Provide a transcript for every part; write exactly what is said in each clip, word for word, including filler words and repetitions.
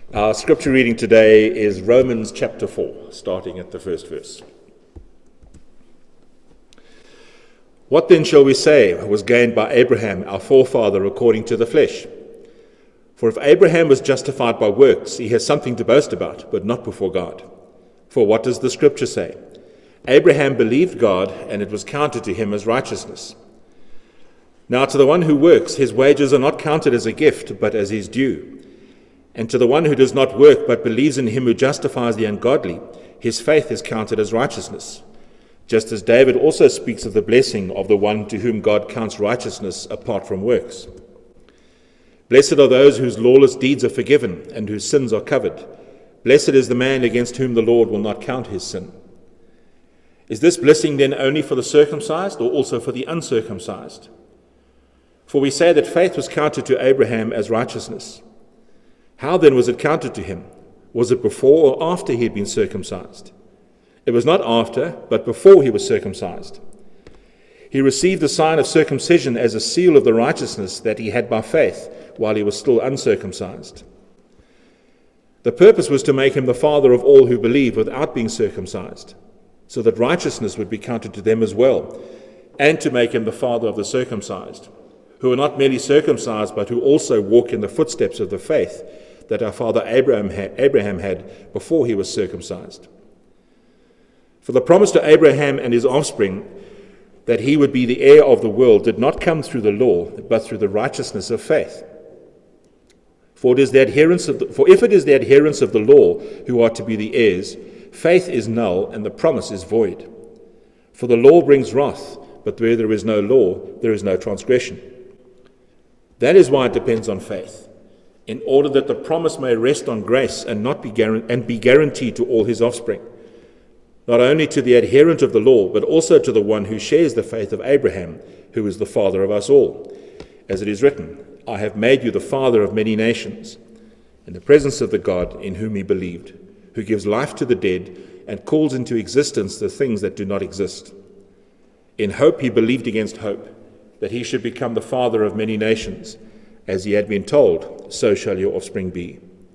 Our scripture reading today is Romans chapter four, starting at the first verse. What then shall we say was gained by Abraham, our forefather, according to the flesh? For if Abraham was justified by works, he has something to boast about, but not before God. For what does the scripture say? Abraham believed God, and it was counted to him as righteousness. Now to the one who works, his wages are not counted as a gift, but as his due. And to the one who does not work, but believes in him who justifies the ungodly, his faith is counted as righteousness. Just as David also speaks of the blessing of the one to whom God counts righteousness apart from works. Blessed are those whose lawless deeds are forgiven and whose sins are covered. Blessed is the man against whom the Lord will not count his sin. Is this blessing then only for the circumcised or also for the uncircumcised? For we say that faith was counted to Abraham as righteousness. How then was it counted to him? Was it before or after he had been circumcised? It was not after, but before he was circumcised. He received the sign of circumcision as a seal of the righteousness that he had by faith while he was still uncircumcised. The purpose was to make him the father of all who believe without being circumcised, so that righteousness would be counted to them as well, and to make him the father of the circumcised, who are not merely circumcised, but who also walk in the footsteps of the faith that our father Abraham had, Abraham had before he was circumcised. For the promise to Abraham and his offspring that he would be the heir of the world did not come through the law, but through the righteousness of faith. For it is the adherents of the, for if it is the adherents of the law who are to be the heirs, faith is null and the promise is void. For the law brings wrath, but where there is no law, there is no transgression. That is why it depends on faith, in order that the promise may rest on grace and not be guaran- and be guaranteed to all his offspring, not only to the adherent of the law, but also to the one who shares the faith of Abraham, who is the father of us all. As it is written, I have made you the father of many nations, in the presence of the God in whom he believed, who gives life to the dead and calls into existence the things that do not exist. In hope he believed against hope, that he should become the father of many nations. As he had been told, so shall your offspring be.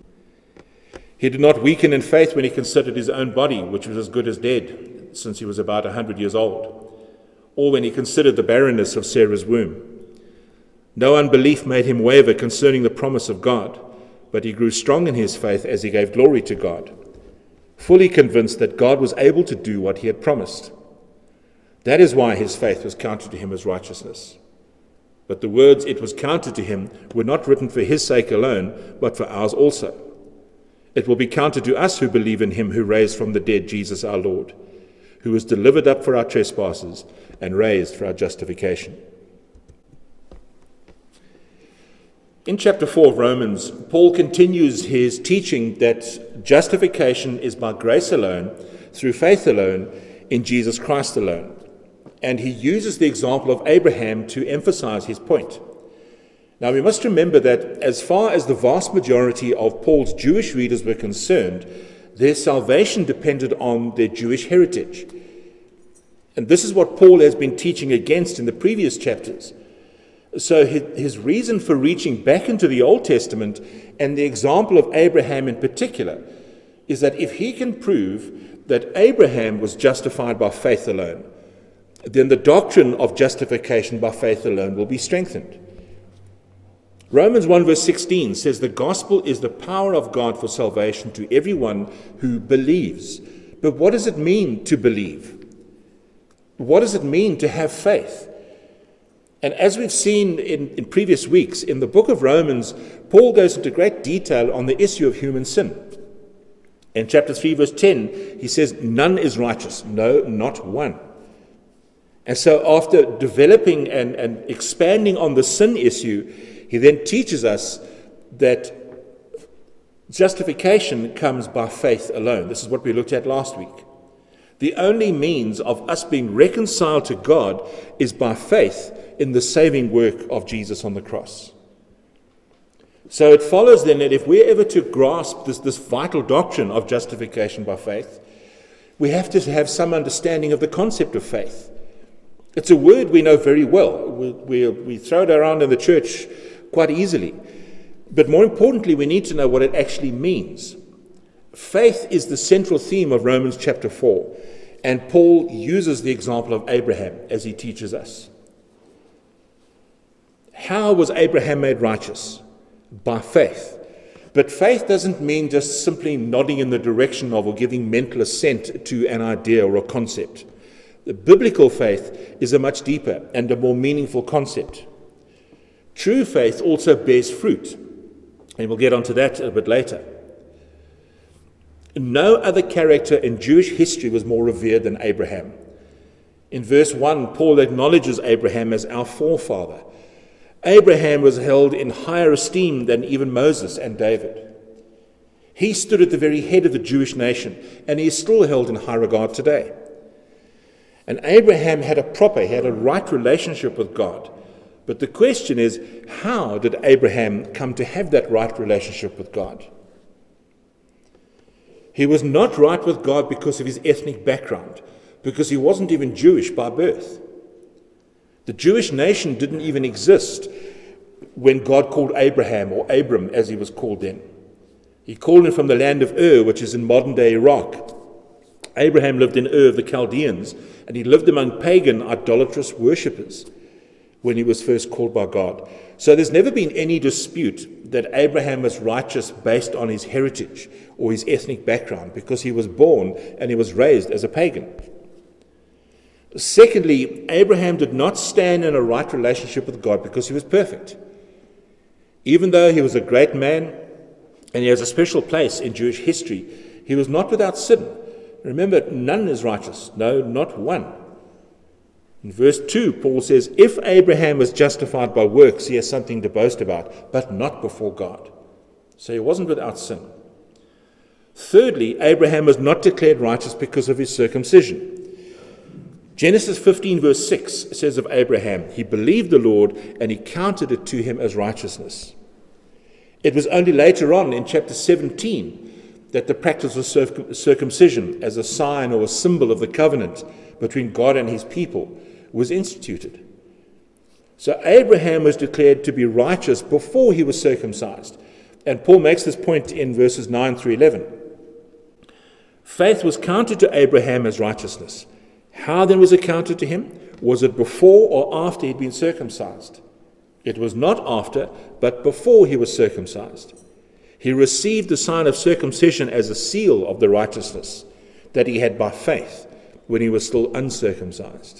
He did not weaken in faith when he considered his own body, which was as good as dead, since he was about a hundred years old, or when he considered the barrenness of Sarah's womb. No unbelief made him waver concerning the promise of God, but he grew strong in his faith as he gave glory to God, fully convinced that God was able to do what he had promised. That is why his faith was counted to him as righteousness. But the words "it was counted to him" were not written for his sake alone, but for ours also. It will be counted to us who believe in him who raised from the dead Jesus our Lord, who was delivered up for our trespasses and raised for our justification. In chapter four of Romans, Paul continues his teaching that justification is by grace alone, through faith alone, in Jesus Christ alone. And he uses the example of Abraham to emphasize his point. Now we must remember that as far as the vast majority of Paul's Jewish readers were concerned, their salvation depended on their Jewish heritage. And this is what Paul has been teaching against in the previous chapters. So his reason for reaching back into the Old Testament and the example of Abraham in particular is that if he can prove that Abraham was justified by faith alone, then the doctrine of justification by faith alone will be strengthened. Romans one verse sixteen says the gospel is the power of God for salvation to everyone who believes. But what does it mean to believe? What does it mean to have faith? And as we've seen in, in previous weeks, in the book of Romans, Paul goes into great detail on the issue of human sin. In chapter three verse ten, he says, none is righteous, no, not one. And so after developing and, and expanding on the sin issue, he then teaches us that justification comes by faith alone. This is what we looked at last week. The only means of us being reconciled to God is by faith in the saving work of Jesus on the cross. So it follows then that if we're ever to grasp this, this vital doctrine of justification by faith, we have to have some understanding of the concept of faith. It's a word we know very well. We, we, we throw it around in the church quite easily. But more importantly, we need to know what it actually means. Faith is the central theme of Romans chapter four, and Paul uses the example of Abraham as he teaches us. How was Abraham made righteous? By faith. But faith doesn't mean just simply nodding in the direction of or giving mental assent to an idea or a concept. The biblical faith is a much deeper and a more meaningful concept. True faith also bears fruit, and we'll get onto that a bit later. No other character in Jewish history was more revered than Abraham. In verse one, Paul acknowledges Abraham as our forefather. Abraham was held in higher esteem than even Moses and David. He stood at the very head of the Jewish nation, and he is still held in high regard today. And Abraham had a proper, he had a right relationship with God. But the question is, how did Abraham come to have that right relationship with God? He was not right with God because of his ethnic background, because he wasn't even Jewish by birth. The Jewish nation didn't even exist when God called Abraham, or Abram as he was called then. He called him from the land of Ur, which is in modern-day Iraq. Abraham lived in Ur of the Chaldeans, and he lived among pagan, idolatrous worshippers when he was first called by God. So there's never been any dispute that Abraham was righteous based on his heritage or his ethnic background, because he was born and he was raised as a pagan. Secondly, Abraham did not stand in a right relationship with God because he was perfect. Even though he was a great man and he has a special place in Jewish history, he was not without sin. Remember, none is righteous. No, not one. In verse two, Paul says, if Abraham was justified by works, he has something to boast about, but not before God. So he wasn't without sin. Thirdly, Abraham was not declared righteous because of his circumcision. Genesis fifteen verse six says of Abraham, he believed the Lord and he counted it to him as righteousness. It was only later on in chapter seventeen that the practice of circumcision as a sign or a symbol of the covenant between God and his people was instituted. So Abraham was declared to be righteous before he was circumcised. And Paul makes this point in verses nine through eleven. Faith was counted to Abraham as righteousness. How then was it counted to him? Was it before or after he'd been circumcised? It was not after, but before he was circumcised. He received the sign of circumcision as a seal of the righteousness that he had by faith when he was still uncircumcised.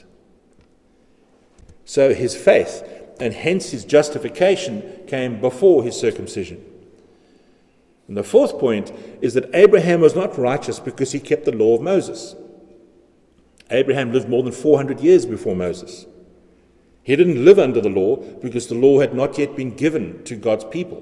So his faith, and hence his justification, came before his circumcision. And the fourth point is that Abraham was not righteous because he kept the law of Moses. Abraham lived more than four hundred years before Moses. He didn't live under the law because the law had not yet been given to God's people.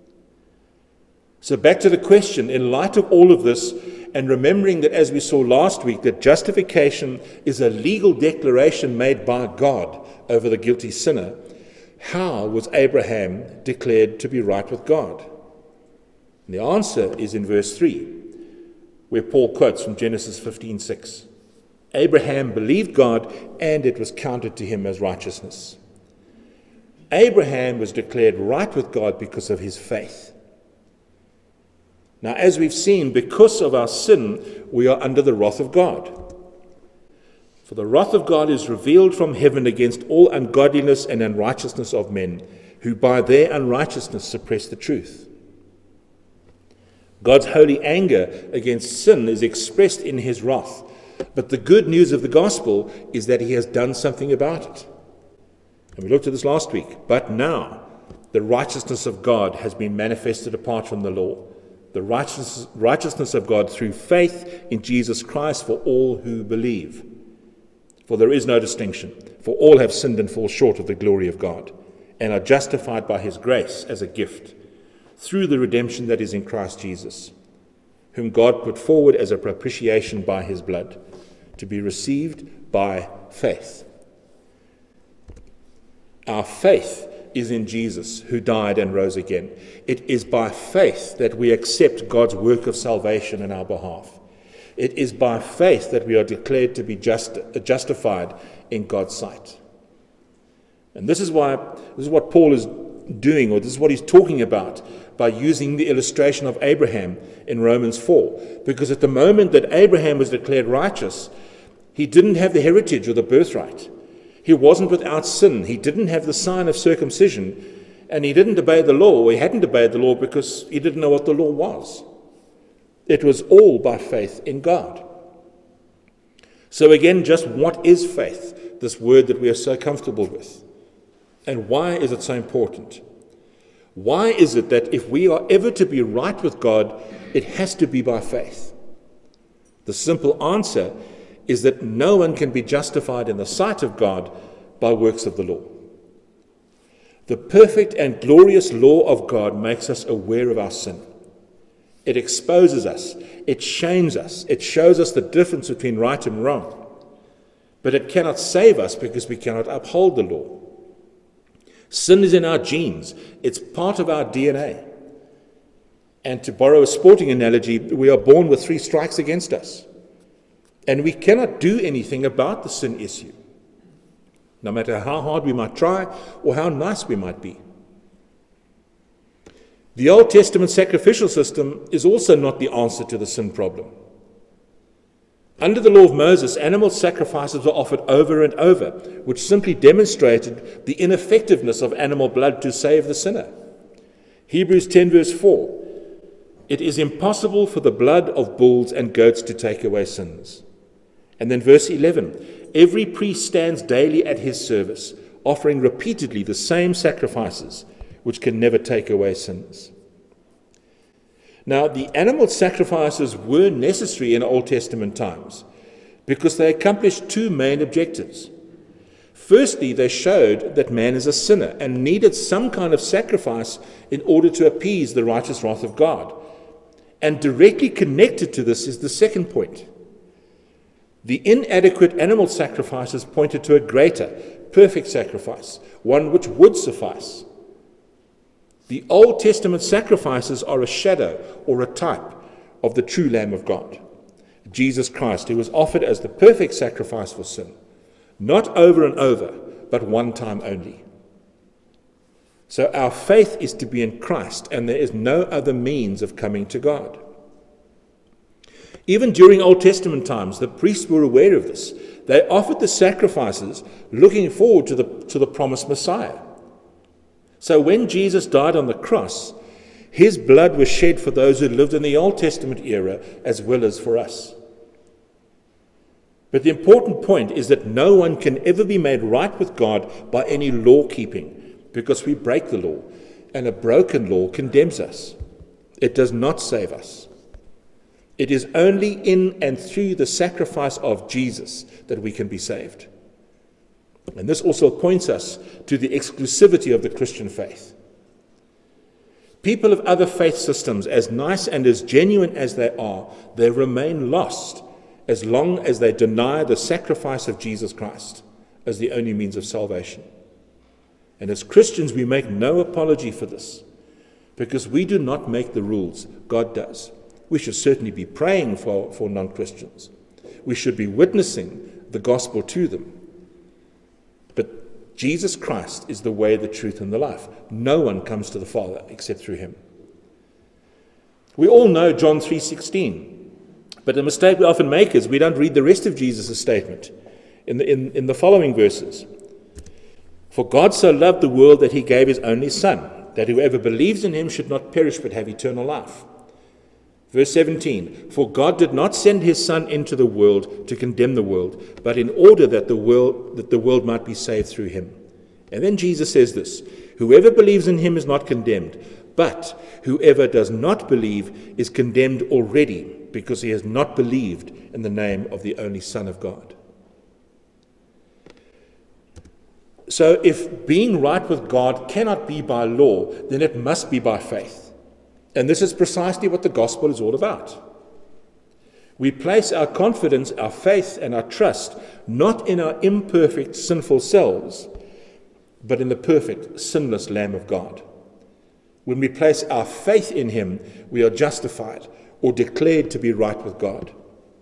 So back to the question, in light of all of this, and remembering that, as we saw last week, that justification is a legal declaration made by God over the guilty sinner, how was Abraham declared to be right with God? And the answer is in verse three, where Paul quotes from Genesis fifteen six. Abraham believed God, and it was counted to him as righteousness. Abraham was declared right with God because of his faith. Now, as we've seen, because of our sin, we are under the wrath of God. For the wrath of God is revealed from heaven against all ungodliness and unrighteousness of men, who by their unrighteousness suppress the truth. God's holy anger against sin is expressed in his wrath. But the good news of the gospel is that he has done something about it. And we looked at this last week. But now, the righteousness of God has been manifested apart from the law. The righteousness, righteousness of God through faith in Jesus Christ for all who believe. For there is no distinction. For all have sinned and fall short of the glory of God, and are justified by his grace as a gift, through the redemption that is in Christ Jesus, whom God put forward as a propitiation by his blood, to be received by faith. Our faith is in Jesus, who died and rose again. It is by faith that we accept God's work of salvation in our behalf. It is by faith that we are declared to be just, justified in God's sight. And this is why this is what Paul is doing, or this is what he's talking about, by using the illustration of Abraham in Romans four. Because at the moment that Abraham was declared righteous, he didn't have the heritage or the birthright. He wasn't without sin. He didn't have the sign of circumcision, and he didn't obey the law, or he hadn't obeyed the law because he didn't know what the law was. It was all by faith in God. So again, just what is faith? This word that we are so comfortable with. And why is it so important? Why is it that if we are ever to be right with God, it has to be by faith? The simple answer is that no one can be justified in the sight of God by works of the law. The perfect and glorious law of God makes us aware of our sin. It exposes us, it shames us, it shows us the difference between right and wrong. But it cannot save us because we cannot uphold the law. Sin is in our genes. It's part of our D N A. And to borrow a sporting analogy, we are born with three strikes against us. And we cannot do anything about the sin issue, no matter how hard we might try or how nice we might be. The Old Testament sacrificial system is also not the answer to the sin problem. Under the law of Moses, animal sacrifices were offered over and over, which simply demonstrated the ineffectiveness of animal blood to save the sinner. Hebrews ten verse four, it is impossible for the blood of bulls and goats to take away sins. And then verse eleven, every priest stands daily at his service, offering repeatedly the same sacrifices, which can never take away sins. Now, the animal sacrifices were necessary in Old Testament times because they accomplished two main objectives. Firstly, they showed that man is a sinner and needed some kind of sacrifice in order to appease the righteous wrath of God. And directly connected to this is the second point. The inadequate animal sacrifices pointed to a greater, perfect sacrifice, one which would suffice. The Old Testament sacrifices are a shadow or a type of the true Lamb of God, Jesus Christ, who was offered as the perfect sacrifice for sin, not over and over, but one time only. So our faith is to be in Christ, and there is no other means of coming to God. Even during Old Testament times, the priests were aware of this. They offered the sacrifices looking forward to the, to the promised Messiah. So when Jesus died on the cross, his blood was shed for those who lived in the Old Testament era as well as for us. But the important point is that no one can ever be made right with God by any law keeping, because we break the law, and a broken law condemns us. It does not save us. It is only in and through the sacrifice of Jesus that we can be saved. And this also points us to the exclusivity of the Christian faith. People of other faith systems, as nice and as genuine as they are, they remain lost as long as they deny the sacrifice of Jesus Christ as the only means of salvation. And as Christians, we make no apology for this, because we do not make the rules, God does. We should certainly be praying for, for non-Christians. We should be witnessing the gospel to them. But Jesus Christ is the way, the truth, and the life. No one comes to the Father except through him. We all know John three sixteen, but the mistake we often make is we don't read the rest of Jesus' statement in the, in, in the following verses. For God so loved the world that he gave his only Son, that whoever believes in him should not perish but have eternal life. Verse seventeen, for God did not send his Son into the world to condemn the world, but in order that the world that the world might be saved through him. And then Jesus says this, whoever believes in him is not condemned, but whoever does not believe is condemned already, because he has not believed in the name of the only Son of God. So if being right with God cannot be by law, then it must be by faith. And this is precisely what the gospel is all about. We place our confidence, our faith, and our trust not in our imperfect, sinful selves, but in the perfect, sinless Lamb of God. When we place our faith in him, we are justified or declared to be right with God.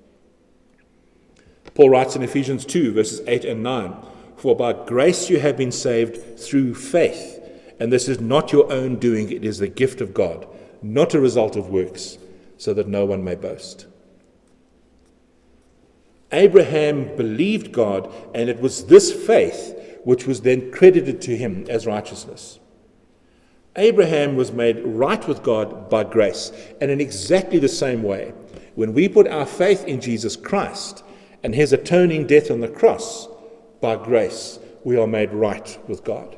Paul writes in Ephesians two, verses eight and nine, for by grace you have been saved through faith, And this is not your own doing, it is the gift of God, not a result of works, so that no one may boast. Abraham believed God, and it was this faith which was then credited to him as righteousness. Abraham was made right with God by grace, and in exactly the same way, when we put our faith in Jesus Christ and his atoning death on the cross, by grace, we are made right with God.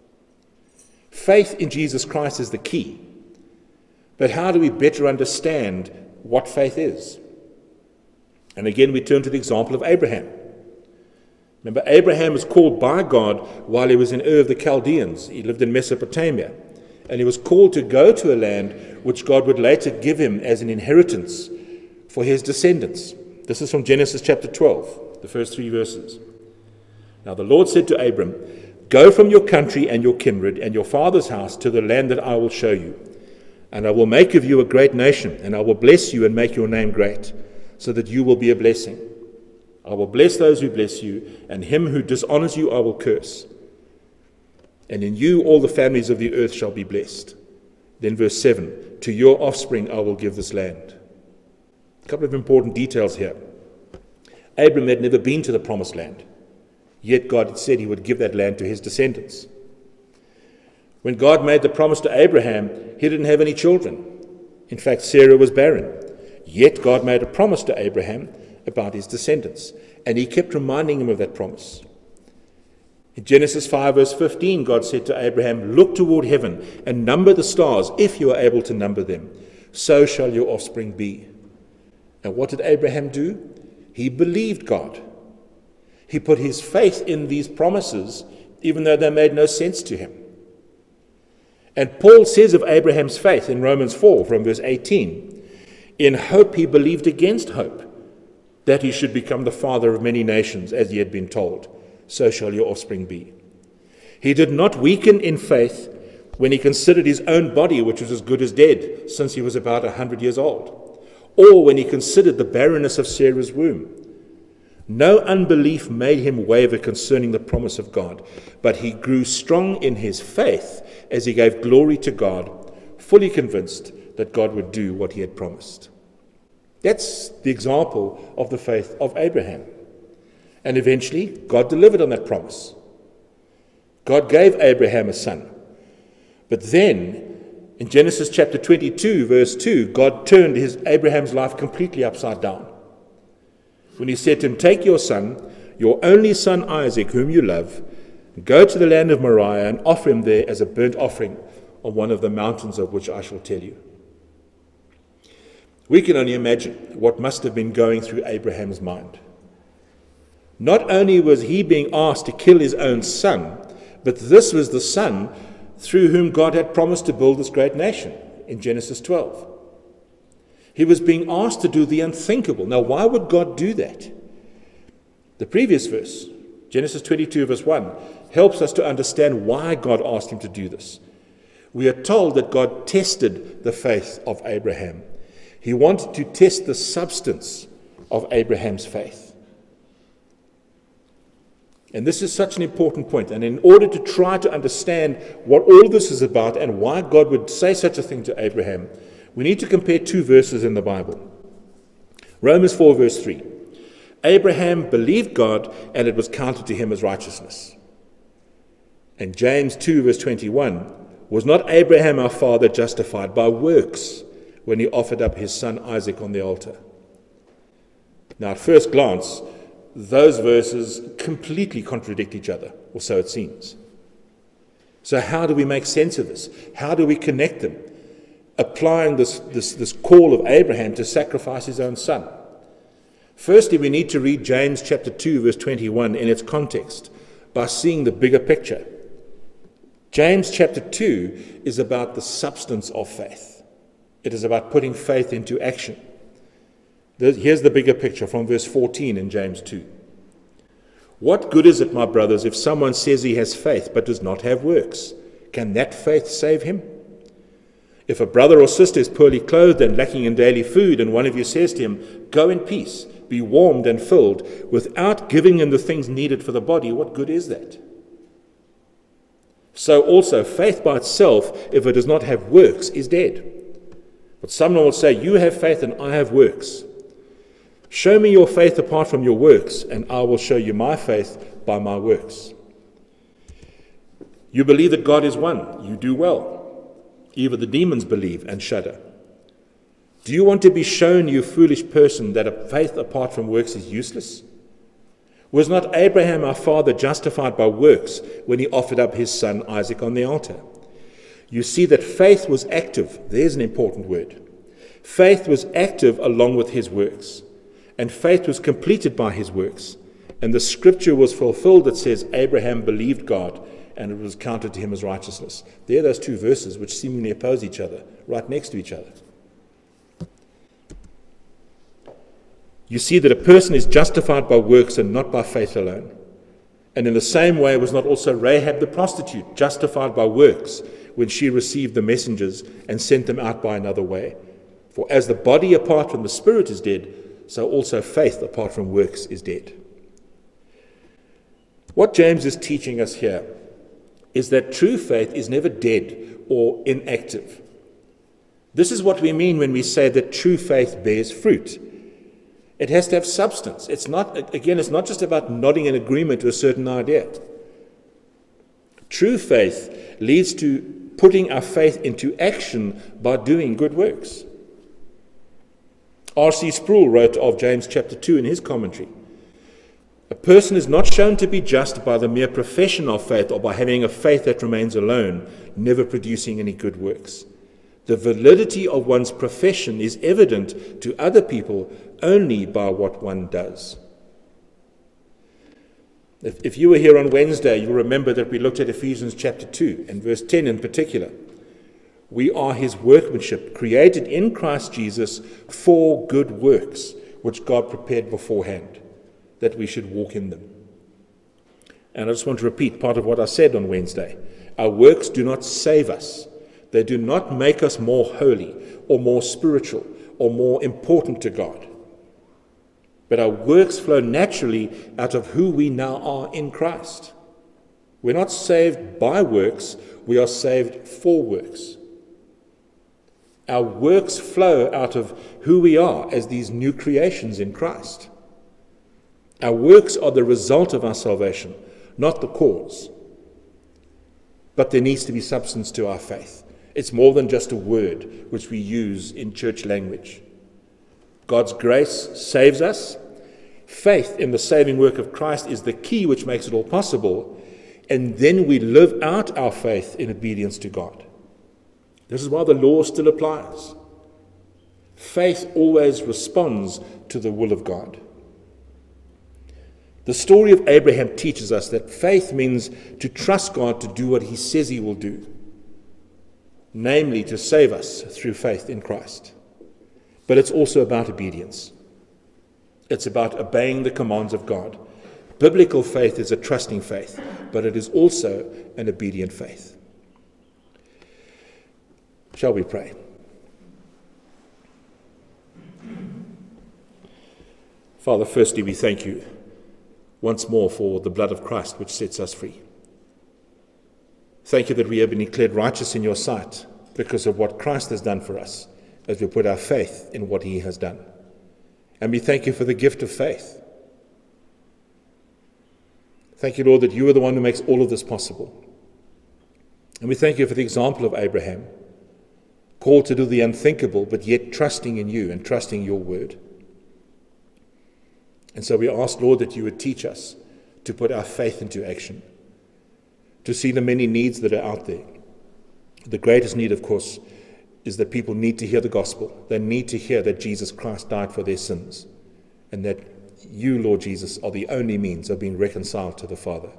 Faith in Jesus Christ is the key. But how do we better understand what faith is? And again, we turn to the example of Abraham. Remember, Abraham was called by God while he was in Ur of the Chaldeans. He lived in Mesopotamia. And he was called to go to a land which God would later give him as an inheritance for his descendants. This is from Genesis chapter twelve, the first three verses. Now the Lord said to Abram, "Go from your country and your kindred and your father's house to the land that I will show you. And I will make of you a great nation, and I will bless you and make your name great, so that you will be a blessing. I will bless those who bless you, and him who dishonors you I will curse. And in you all the families of the earth shall be blessed." Then verse seven, "To your offspring I will give this land." A couple of important details here. Abram had never been to the promised land, yet God had said he would give that land to his descendants. When God made the promise to Abraham, he didn't have any children. In fact, Sarah was barren. Yet God made a promise to Abraham about his descendants, and he kept reminding him of that promise. In Genesis five verse fifteen, God said to Abraham, "Look toward heaven and number the stars, if you are able to number them. So shall your offspring be." And what did Abraham do? He believed God. He put his faith in these promises, even though they made no sense to him. And Paul says of Abraham's faith in Romans four from verse eighteen, "In hope he believed against hope, that he should become the father of many nations, as he had been told, so shall your offspring be." He did not weaken in faith when he considered his own body, which was as good as dead, since he was about a hundred years old, or when he considered the barrenness of Sarah's womb. No unbelief made him waver concerning the promise of God, but he grew strong in his faith as he gave glory to God, fully convinced that God would do what he had promised. That's the example of the faith of Abraham. And eventually, God delivered on that promise. God gave Abraham a son. But then, in Genesis chapter twenty-two, verse two, God turned his Abraham's life completely upside down. When he said to him, "Take your son, your only son Isaac, whom you love, go to the land of Moriah and offer him there as a burnt offering on one of the mountains of which I shall tell you." We can only imagine what must have been going through Abraham's mind. Not only was he being asked to kill his own son, but this was the son through whom God had promised to build this great nation in Genesis twelve. He was being asked to do the unthinkable. Now, why would God do that? The previous verse, Genesis twenty-two, verse one, helps us to understand why God asked him to do this. We are told that God tested the faith of Abraham. He wanted to test the substance of Abraham's faith. And this is such an important point. And in order to try to understand what all this is about and why God would say such a thing to Abraham, we need to compare two verses in the Bible. Romans four, verse three. Abraham believed God, and it was counted to him as righteousness. And James two, verse twenty-one, was not Abraham our father justified by works when he offered up his son Isaac on the altar? Now, at first glance, those verses completely contradict each other, or so it seems. So how do we make sense of this? How do we connect them, applying this, this, this call of Abraham to sacrifice his own son? Firstly, we need to read James chapter two, verse twenty-one in its context by seeing the bigger picture. James chapter two is about the substance of faith. It is about putting faith into action. Here's the bigger picture from verse fourteen in James two. "What good is it, my brothers, if someone says he has faith but does not have works? Can that faith save him? If a brother or sister is poorly clothed and lacking in daily food, and one of you says to him, 'Go in peace, be warmed and filled,' without giving him the things needed for the body, what good is that? So also faith by itself, if it does not have works, is dead. But someone will say, you have faith and I have works. Show me your faith apart from your works, and I will show you my faith by my works. You believe that God is one. You do well. Even the demons believe and shudder. Do you want to be shown, you foolish person, that a faith apart from works is useless? Was not Abraham our father justified by works when he offered up his son Isaac on the altar? You see that faith was active. There's an important word. Faith was active along with his works. And faith was completed by his works. And the scripture was fulfilled that says Abraham believed God and it was counted to him as righteousness. There are those two verses which seemingly oppose each other, right next to each other. You see that a person is justified by works and not by faith alone. And in the same way was not also Rahab the prostitute justified by works when she received the messengers and sent them out by another way. For as the body apart from the spirit is dead, so also faith apart from works is dead. What James is teaching us here is that true faith is never dead or inactive. This is what we mean when we say that true faith bears fruit. It has to have substance. It's not, again, it's not just about nodding in agreement to a certain idea. True faith leads to putting our faith into action by doing good works. R C Sproul wrote of James chapter two in his commentary, a person is not shown to be just by the mere profession of faith or by having a faith that remains alone, never producing any good works. The validity of one's profession is evident to other people only by what one does. If, if you were here on Wednesday, you'll remember that we looked at Ephesians chapter two and verse ten in particular. We are his workmanship, created in Christ Jesus for good works, which God prepared beforehand, that we should walk in them. And I just want to repeat part of what I said on Wednesday. Our works do not save us. They do not make us more holy or more spiritual or more important to God. But our works flow naturally out of who we now are in Christ. We're not saved by works, we are saved for works. Our works flow out of who we are as these new creations in Christ. Our works are the result of our salvation, not the cause. But there needs to be substance to our faith. It's more than just a word which we use in church language. God's grace saves us. Faith in the saving work of Christ is the key which makes it all possible. And then we live out our faith in obedience to God. This is why the law still applies. Faith always responds to the will of God. The story of Abraham teaches us that faith means to trust God to do what he says he will do, namely to save us through faith in Christ. But it's also about obedience. It's about obeying the commands of God. Biblical faith is a trusting faith, but it is also an obedient faith. Shall we pray? Father, firstly, we thank you once more for the blood of Christ which sets us free. Thank you that we have been declared righteous in your sight because of what Christ has done for us as we put our faith in what he has done. And we thank you for the gift of faith. Thank you, Lord, that you are the one who makes all of this possible. And we thank you for the example of Abraham, called to do the unthinkable, but yet trusting in you and trusting your word. And so we ask, Lord, that you would teach us to put our faith into action, to see the many needs that are out there. The greatest need, of course, is that people need to hear the gospel. They need to hear that Jesus Christ died for their sins, and that you, Lord Jesus, are the only means of being reconciled to the Father.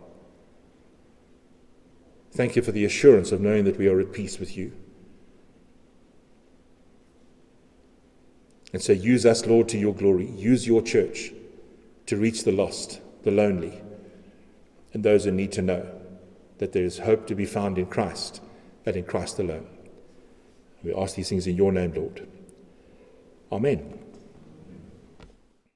Thank you for the assurance of knowing that we are at peace with you. And so use us, Lord, to your glory. Use your church to reach the lost, the lonely, and those who need to know that there is hope to be found in Christ, and in Christ alone. We ask these things in your name, Lord. Amen.